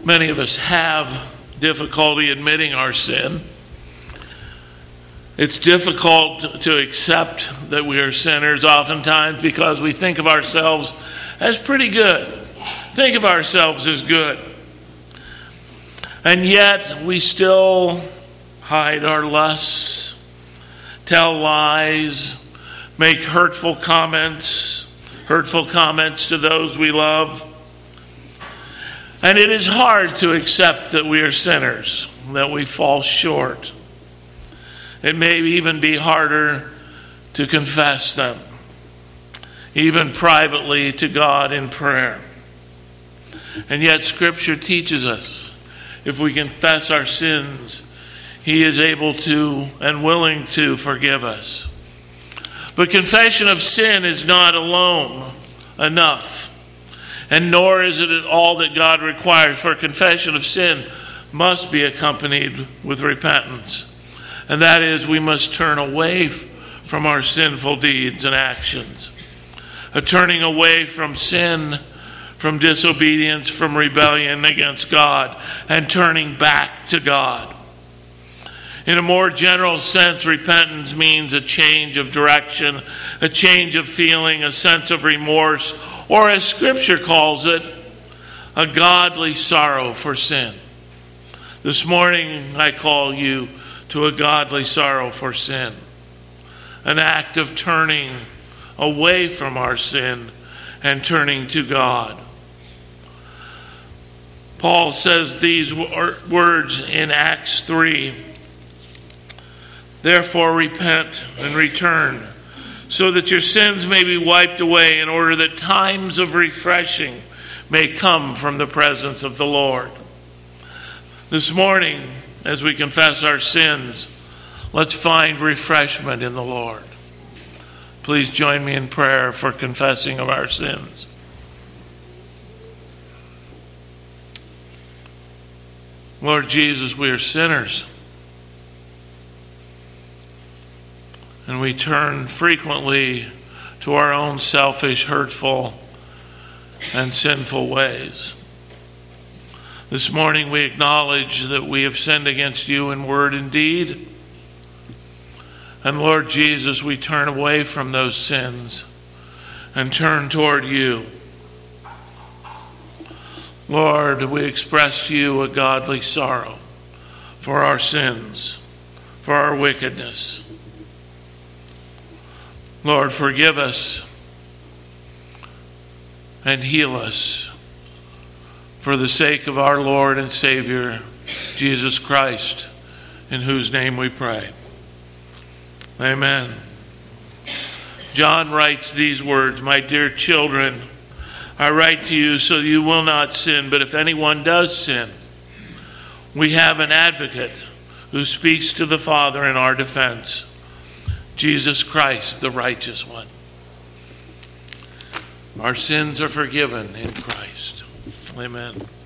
Many of us have difficulty admitting our sin. It's difficult to accept that we are sinners oftentimes because we think of ourselves as pretty good. Think of ourselves as good. And yet we still hide our lusts, tell lies, make hurtful comments to those we love. And it is hard to accept that we are sinners, that we fall short. It may even be harder to confess them, even privately to God in prayer. And yet Scripture teaches us, if we confess our sins, He is able to and willing to forgive us. But confession of sin is not alone enough, and nor is it at all that God requires, for confession of sin must be accompanied with repentance. And that is, we must turn away from our sinful deeds and actions. A turning away from sin, from disobedience, from rebellion against God, and turning back to God. In a more general sense, repentance means a change of direction, a change of feeling, a sense of remorse, or as Scripture calls it, a godly sorrow for sin. This morning I call you to a godly sorrow for sin, an act of turning away from our sin and turning to God. Paul says these words in Acts 3, "Therefore repent and return, so that your sins may be wiped away, in order that times of refreshing may come from the presence of the Lord." This morning, as we confess our sins, let's find refreshment in the Lord. Please join me in prayer for confessing of our sins. Lord Jesus, we are sinners, and we turn frequently to our own selfish, hurtful, and sinful ways. This morning we acknowledge that we have sinned against you in word and deed. And Lord Jesus, we turn away from those sins and turn toward you. Lord, we express to you a godly sorrow for our sins, for our wickedness. Lord, forgive us and heal us for the sake of our Lord and Savior, Jesus Christ, in whose name we pray. Amen. John writes these words, "My dear children, I write to you so you will not sin, but if anyone does sin, we have an advocate who speaks to the Father in our defense, Jesus Christ, the righteous one." Our sins are forgiven in Christ. Amen.